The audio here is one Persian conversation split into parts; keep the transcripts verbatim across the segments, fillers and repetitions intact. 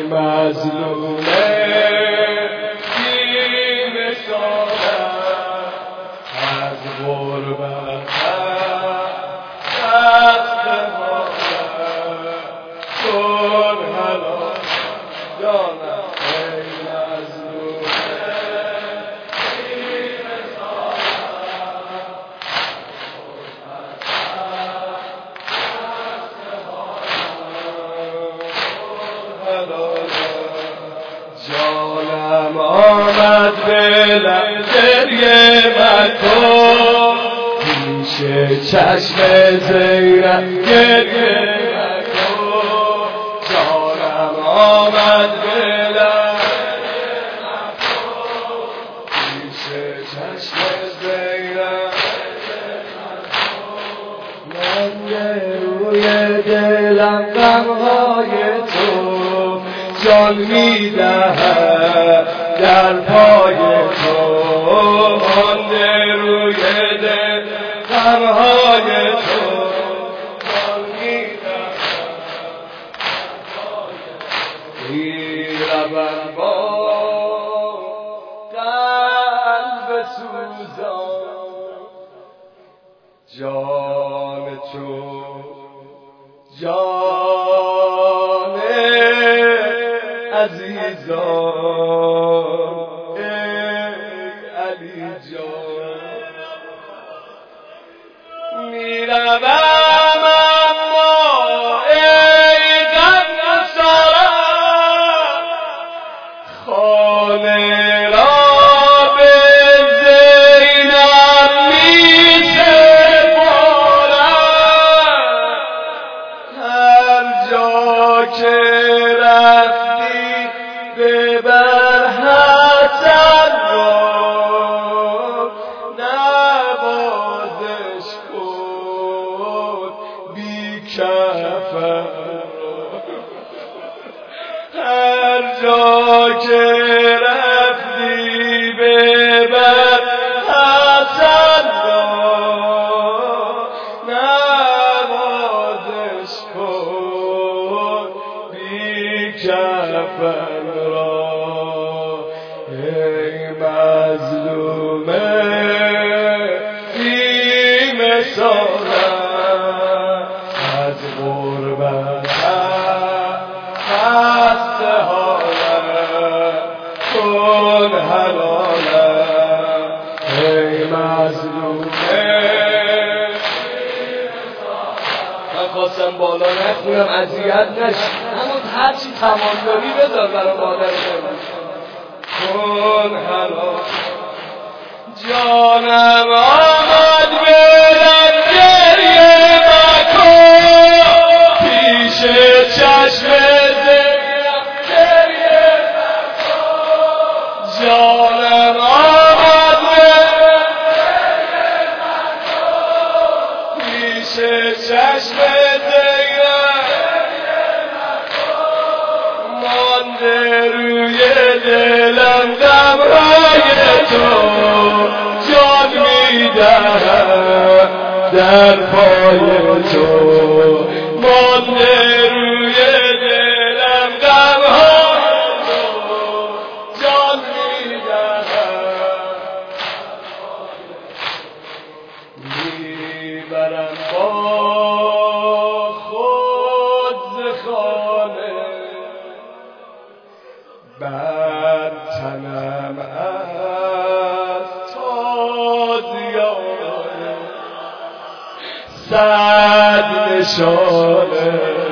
مظلومه بی مثالم از غربت دست بمانم کن حلال جانم ای مظلومه بی مثالم جانم آمد به لب گریه مکن پیش چشم زینب گریه مکن جانم آمد به لب پیش چشم زینب من روی دلم غمهای تو جان می‌دهم در پای تو مانده روی دل غمهای تو جان می‌دهم در پای تو می‌روم با قلب سوزان جان تو جان عزیزان ای علی جان میروم اما ای غم سارم خانه را به زینب میسپارم هر جا که ببر حسن را نوازش کن بی کفن هر جا که رفتی ببر حسن را نوازش کن بی کفن ای مظلومه بی مثالم از غربت خسته حالم کن حلالم ای مظلومه من خواستم بالا نخونم اذیت نشی اما هرچی تمام داری بذار برای مادر بمون کن حلال جانم آمد به لب گریه مکن پیش چشم زینب گریه مکن جانم آمد به لب گریه مکن پیش چشم زینب مانده روی دلم غمهای تو جان می‌دهم در پای تو مانده روی دلم غمهای تو جان می‌دهم میبرم با خود ز خانه بر تنم از تازیانه صد نشانه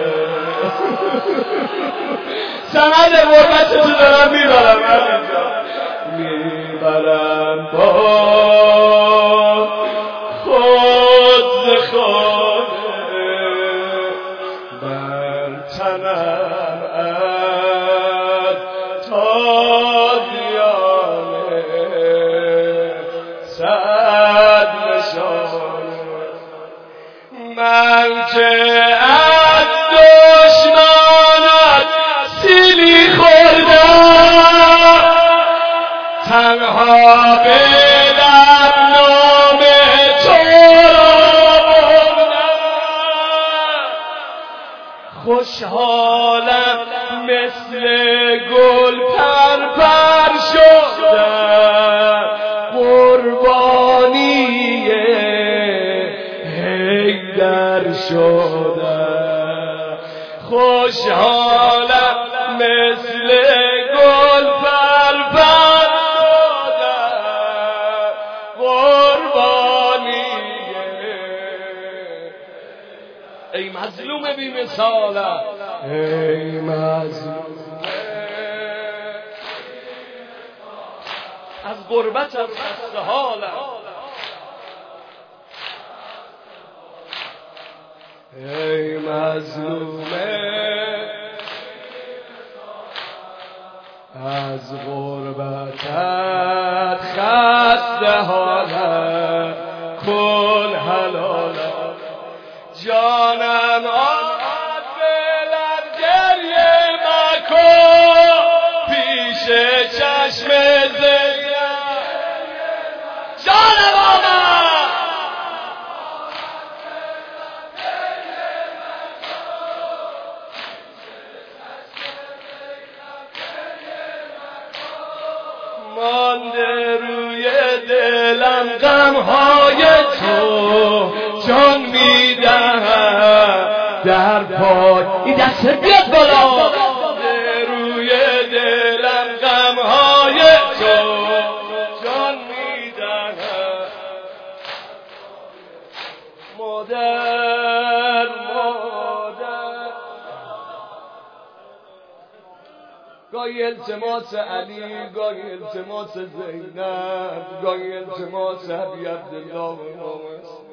سند غربت تو دارم میبرم همینجا میبرم با خود ز خانه بر تنم از تازیانه صد نشانه من که از دشمنت سیلی خوردم تنها به لب نام تو را بردم خوشحالم مثل گل پرپر شدن قربانی حیدر شدن خوشحالم مثل گل پرپر شدن قربانی ای مظلوم بی مثالم ای مظلوم از غربت از خسته حالم ای مظلوم از غربتت خسته حالم کن حلالم جانم آمد بلند گریه مکن پیش چشم زنم جانم آمد مانده روی دلم غمهای تو جان میدهم در پای این دست بیاد بالا روی دلم غمهای تو جان میدهم مادر مادر گاهی التماس علی گاهی التماس زینب گاهی التماس حبیب عبدالله و امام